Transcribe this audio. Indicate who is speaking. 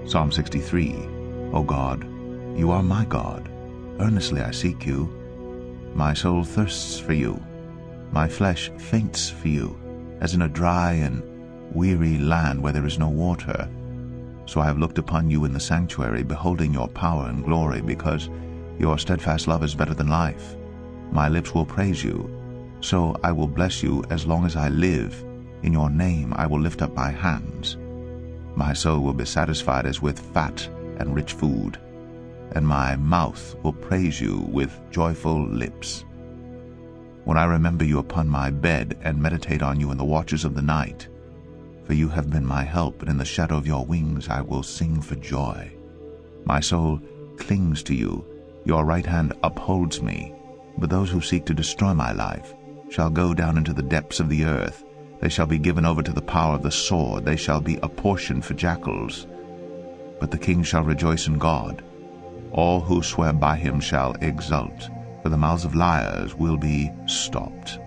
Speaker 1: Psalm 63. O God, you are my God. Earnestly I seek you. My soul thirsts for you. My flesh faints for you, as in a dry and weary land where there is no water. So I have looked upon you in the sanctuary, beholding your power and glory, because your steadfast love is better than life. My lips will praise you. So I will bless you as long as I live. In your name I will lift up my hands. My soul will be satisfied as with fat and rich food, and my mouth will praise you with joyful lips. When I remember you upon my bed and meditate on you in the watches of the night, for you have been my help, and in the shadow of your wings I will sing for joy. My soul clings to you, your right hand upholds me, but those who seek to destroy my life shall go down into the depths of the earth. They shall be given over to the power of the sword. They shall be a portion for jackals. But the king shall rejoice in God. All who swear by him shall exult, for the mouths of liars will be stopped.